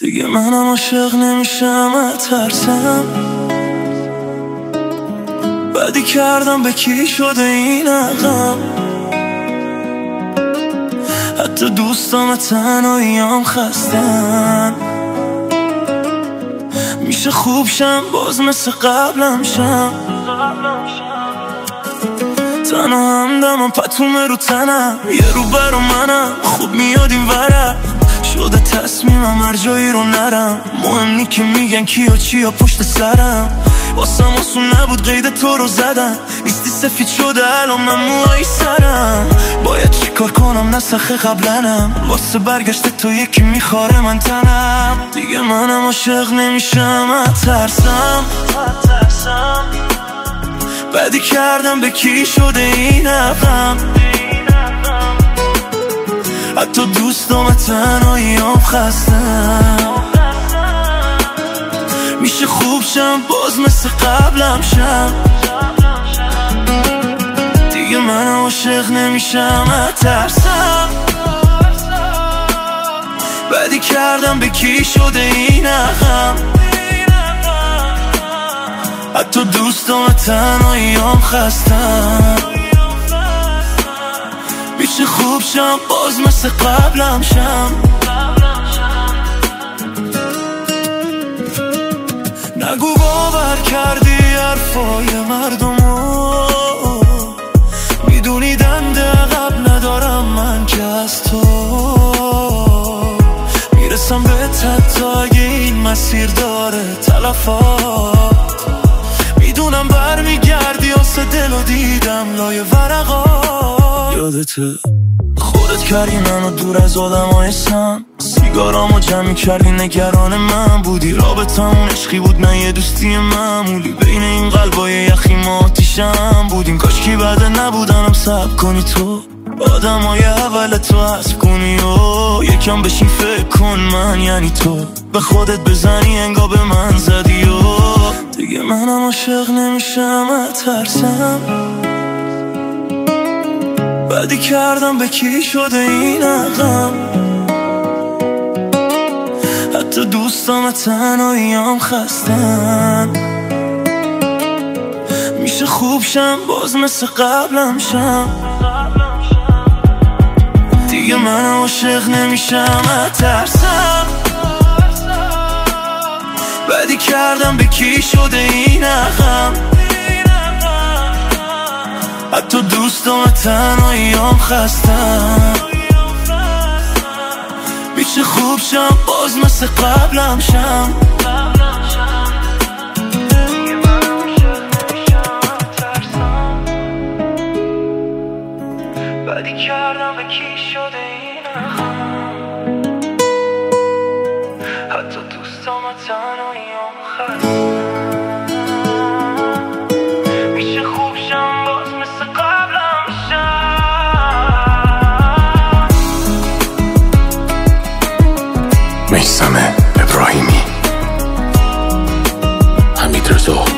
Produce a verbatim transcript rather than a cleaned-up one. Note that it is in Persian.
دیگه منم عاشق نمیشم، ترسم بدی کردم، به کی شده این عقم؟ حتی دوستام تنهاییام خستن. میشه خوب شم باز مثل قبلم شم، تنها همدمم پتومه رو تنم، یه رو برا منم خوب میاد این ورم. شده تصمیمم هر جایی رو نرم، مهم نی که میگن کیا چیا پشت سرم. واسم آسون نبود قید تو رو زدم، نیستی سفید شده الان من موهای سرم. باید چی کار کنم نسخه قبلنم، واسه برگشت تو یکی میخواره من تنم. دیگه منم عاشق نمیشم، ترسم بدی کردم، به کی شده این عقم؟ حتی دوستام تنهاییام خستم. میشه خوب شم باز مثل قبلم شم، دیگه من عاشق نمیشم، ترسم بدی کردم، به کی شده این عقم؟ حتی دوستام تنهاییام خستم. میشه خوب شم باز مثل قبلم شم. نگو باور کردی حرفای مردمو، میدونی دنده عقب ندارم من که از تو میرسم به حتی اگه این مسیر داره تلفات. میدونم برمیگردی آسه دل و دیدم لای ورقات. یادته خودت کردی منو دور از آدم های سم، سیگارامو جمع کردی نگران من بودی. رابطمون عشقی بود نه یه دوستی معمولی، بین این قلبای یخی ما آتیشم بودیم. کاشکی بعد نبودنم صبر کنی تو، آدم های اول تو حذف کنی و یکم بشین فکر کن من یعنی تو به خودت بزنی انگار به من زدی. و دیگه منم عاشق نمیشم، ترسم بدی کردم، به کی شده این عقم؟ حتی دوستام تنهاییام خستن. میشه خوب شم باز مثل قبلم شم، دیگه من عاشق نمیشم، ترسم بدی کردم، به کی شده این عقم؟ حتی دوستام تنهاییام خستم. میشه خوب شم باز مثل قبلم شم. بدی کردم، به کی شده این عقم؟ حتی دوستام تنهاییام خستم. میشه خوب شم باز مثل قبلم شم. میثم ابراهیمی، حمید رضا.